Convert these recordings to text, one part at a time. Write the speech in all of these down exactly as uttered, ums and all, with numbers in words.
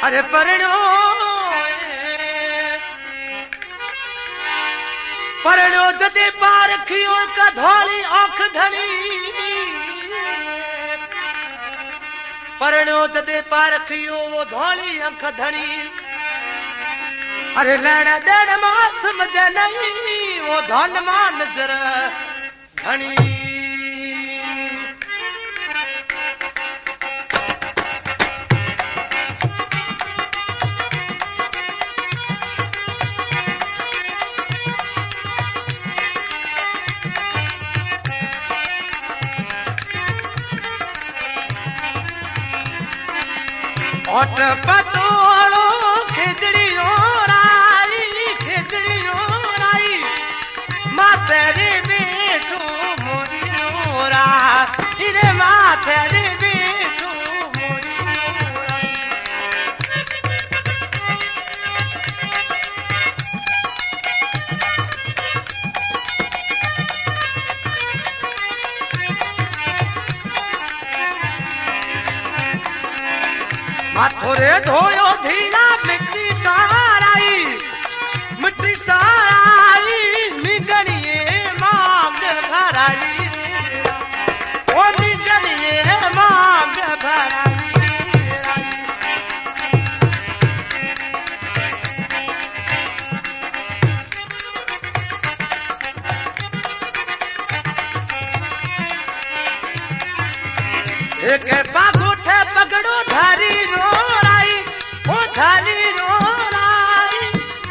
अरे परण्यो परण्यो जदे पार खियो का धोली आंख धनी परण्यो जदे पार खियो वो धोली आंख धनी अरे लेना देन मां समझ नहीं वो धन मान नजर घनी ओट पटोलो खिचड़ियो राई खिचड़ियो राई माथे रे बेटू मोरी नोरा तेरे माथे रे बेटू मोरी नोरा माथोरे धोयो धीरा मिट्टी साराई मिट्टी साराई निगनिए मांग भराई ओ निगनिए मांग भराई एक पागुठे पगड़ो धारी रोराई ओ धारी रोराई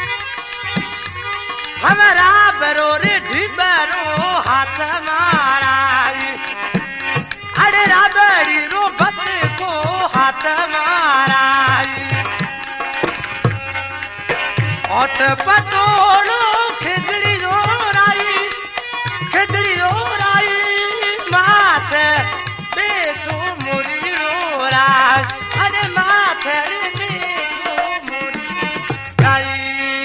हमारा बरो रे ढिबरो हाथ माराई अरे राबड़ी रो बत को हाथ माराई ओट पटोलो खिचड़ी रोराई खिचड़ी रोराई माथे बेटू मोरी रोरा अरे माथे बेटू मोरी गाई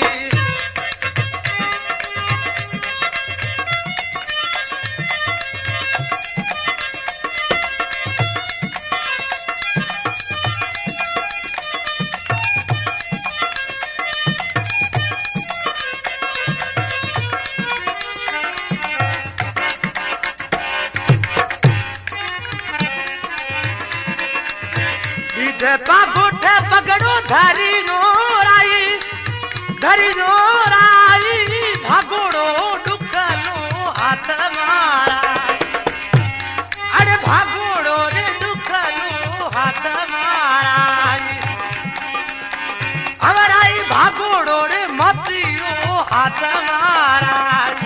पागुठे पगड़ो धरी नोराई धरी नोराई भागोड़ो दुखनो हाथ मारा अरे भागोड़ो रे दुखनो हाथ माराई अवराई भागोड़ो रे मतियो हाथ माराई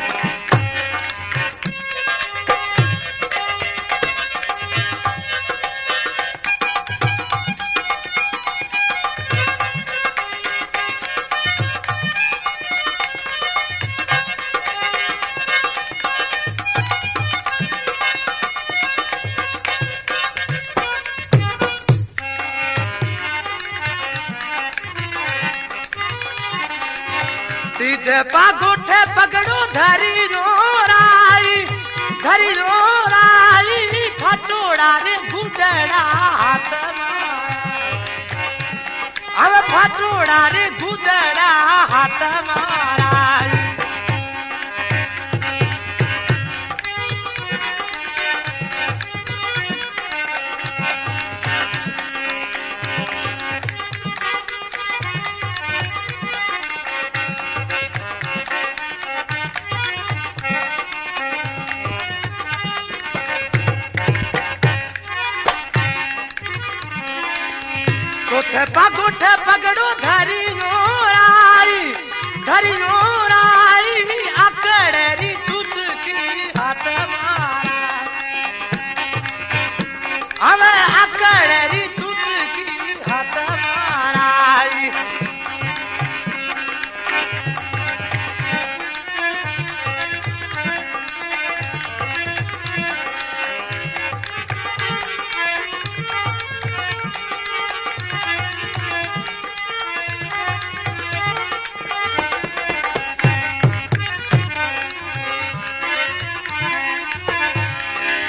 तीजे पागुठे पगड़ो धरी रोराई धरी रोराई फटोड़ा रे गुदड़ा हाथ अब फटोड़ा रे गुदड़ा हाथ माराई पागुठे पगड़ो धरी नोराई धरी नोराई अकड़री चुचकी हाथ मारा अब अकड़री चुचकी हाथ माराई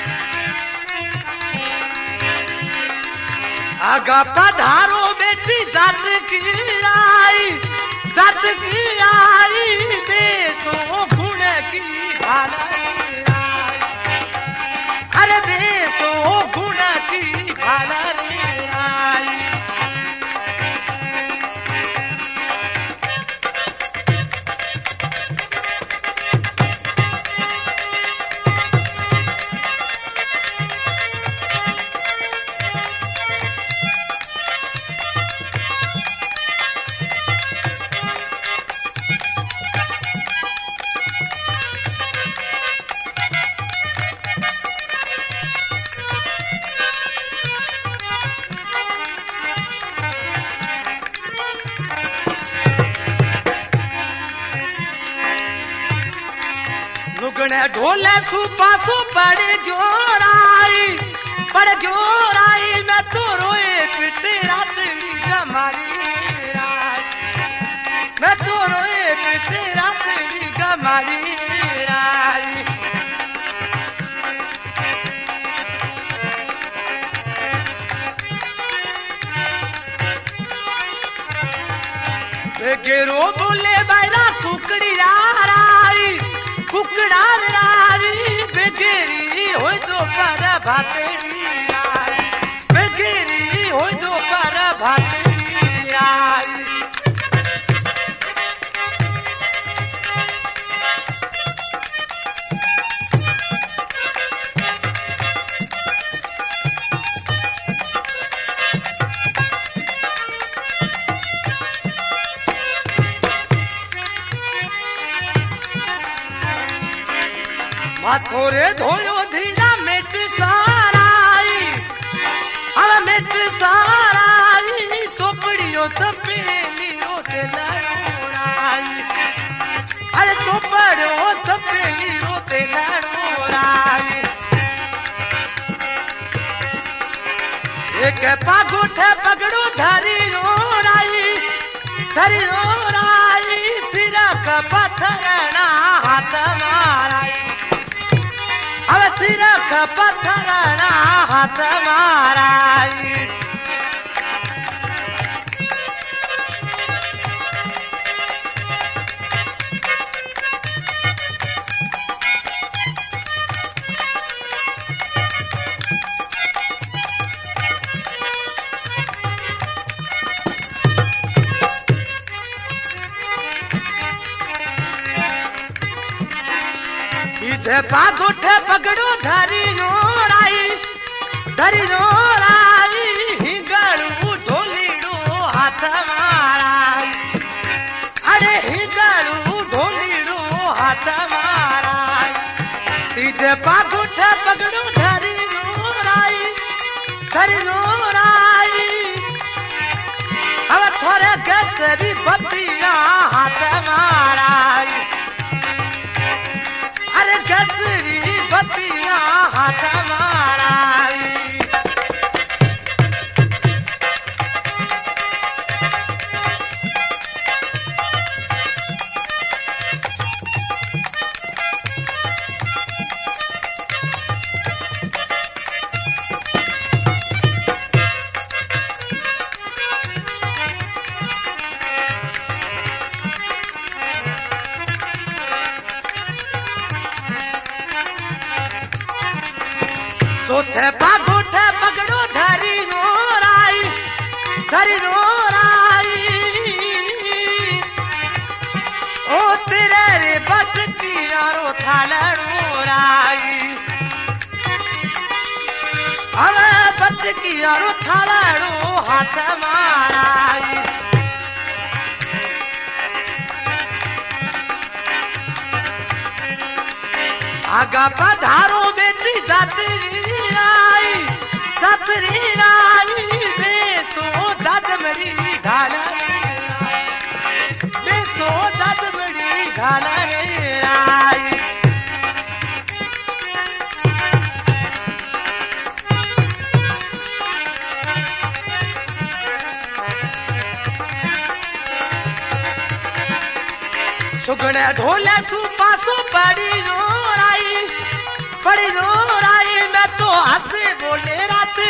आगा पधारो बेटी जात की आई जात की आई बेसो गुण की भाला रे आई अरे बेसो गुण की भाला रे आई ढोले सुपासो पड़ गयो राई पड़ गयो राई मैं तो रोए पिटे रातड़ी गमारी राई मैं तो रोए पिटे रातड़ी गमारी राई गेरो बोले बैरा कुकड़ी राई कुकड़ा राई बेगेरी हो जो पर भातेरी आई बेगेरी हो जो पर भातेरी आई थोड़े धोयो धीरा मिट साराई अरे मिट साराई चोपड़ियों चपेली रोते लड़ोराई अरे चोपड़ियों चपेली रोते लड़ोराई एक पागुठे पगड़ो धरी रोराई धरी रोराई सिरा का पत्थरना हाथ माराई सिर का पत्थरना हाथ माराई पागुठे पगड़ो धरी रोराई धरी रोराई हिंगड़ू ढोलीड़ू हाथ माराई अरे हिंगड़ू ढोलीड़ू हाथ माराई तीजे पागुठे पगड़ो धरी रोराई धरी रोराई अब थोड़े गसरी बतिया हाथ माराई गसरी बतिया हाथ माराई चौथे पागुठे पगड़ो धरी रोराई धरी रोराई ओ तेरे रे बस की यारो थालड़ोराई अरे बस की यारो थालड़ो हाथ माराई आगा पधारो बेटी जातरी आई जातरी आई बेसो जात मरी घाला बेसो जात मरी घाला रे आई सुगड़े ढोले तू पासो पड़ी रोराई पड़ी रोराई मैं तो हंसे बोले रात